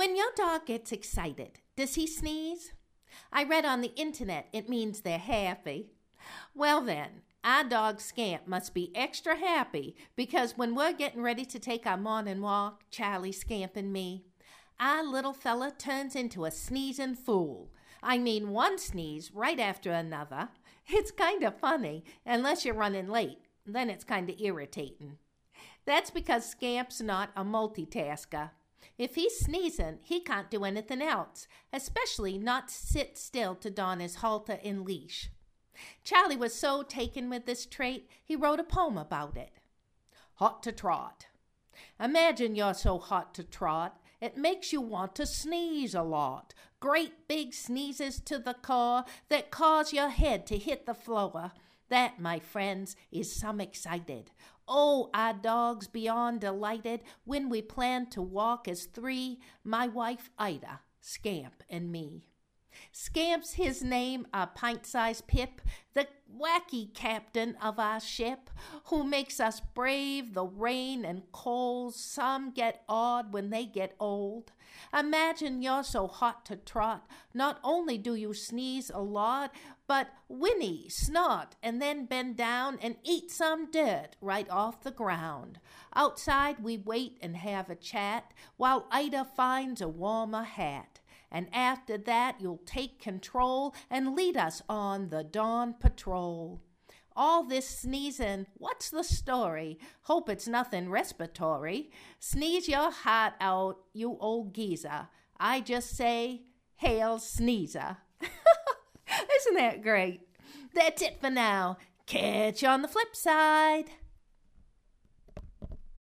When your dog gets excited, does he sneeze? I read on the internet it means they're happy. Well then, our dog Scamp must be extra happy because when we're getting ready to take our morning walk, Charlie, Scamp, and me, our little fella turns into a sneezing fool. I mean, one sneeze right after another. It's kind of funny, unless you're running late. Then it's kind of irritating. That's because Scamp's not a multitasker. If he's sneezing, he can't do anything else, especially not sit still to don his halter and leash. Charlie was so taken with this trait, he wrote a poem about it. Hot to trot. Imagine you're so hot to trot, it makes you want to sneeze a lot. Great big sneezes to the core that cause your head to hit the floor. That, my friends, is some excited. Oh, our dogs beyond delighted when we plan to walk as three, my wife Ida, Scamp, and me. Scamp's his name, a pint-sized Pip, the wacky captain of our ship, who makes us brave the rain and cold. Some get awed when they get old. Imagine you're so hot to trot, not only do you sneeze a lot, but whinny, snort, and then bend down and eat some dirt right off the ground. Outside we wait and have a chat, while Ida finds a warmer hat. And after that you'll take control and lead us on the dawn patrol. All this sneezing, what's the story? Hope it's nothing respiratory. Sneeze your heart out, you old geezer. I just say, hail sneezer. Isn't that great? That's it for now. Catch you on the flip side.